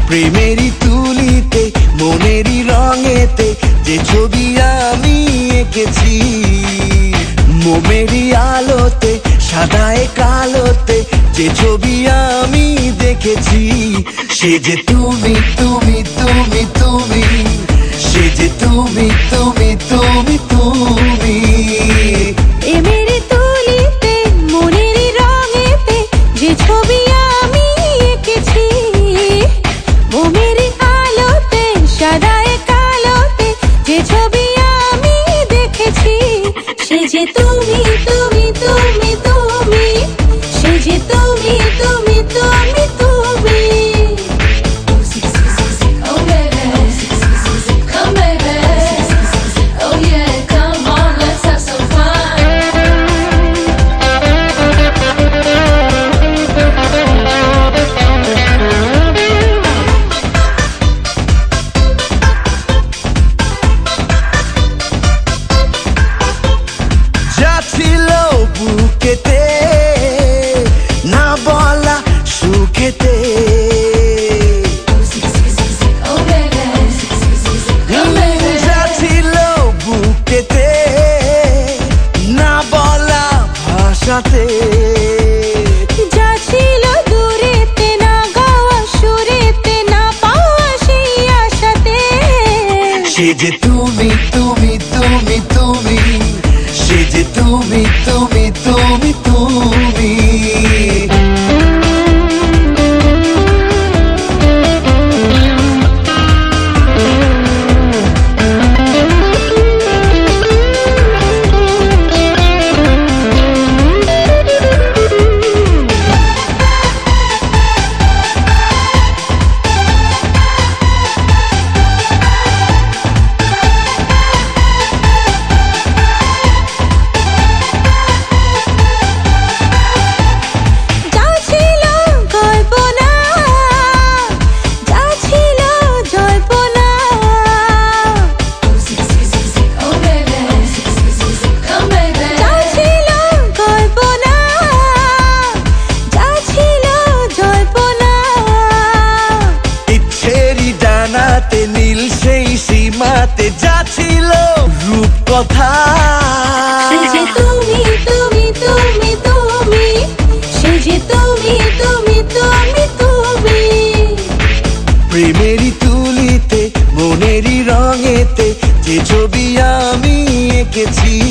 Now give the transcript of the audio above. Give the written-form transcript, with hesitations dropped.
প্রেমেরই তুলিতে মনেরই রঙেতে যে ছবি আমি এঁকেছি, মোমেরই আলোতে সাদায় কালোতে যে ছবি আমি দেখেছি, সে যে তুমি তুমি তুমি তুমি, সে যে তুমি তুমি তুমি তুমি। প্রেমেরই তুলিতে মনেরই রঙেতে যে ছবি আমি এঁকেছি, মোমেরই আলোতে সাদায় কালোতে যে ছবি আমি দেখেছি, সে যে তুমি তুমি তুমি তুমি, সে যে তুমি তুমি তুমি তুমি। Oh baby, come baby, oh yeah, come on, let's have some fun. যা ছিল বুকেতে না বলা সুখেতে, Oh baby, come baby, যা ছিল বুকেতে না বলা ভাষাতে, যা ছিল দূরেতে না গাওয়া সুরেতে না পাওয়া সেই আশাতে, সে যে তুমি তুমি তুমি তুমি, সে যে তুমি তুমি তুমি তুমি। যা ছিল কল্পনা, যা ছিল জল্পনা, Oh baby, come baby, যা ছিল কল্পনা, যা ছিল জল্পনা, ইচ্ছেরই ডানাতে নীল সেই সীমাতে যা ছিল রূপকথা, সে যে তুমি তুমি তুমি তুমি, সে যে তুমি তুমি তুমি তুমি। প্রেমেরই তুলিতে মনেরই রঙেতে যে ছবি আমি এঁকেছি,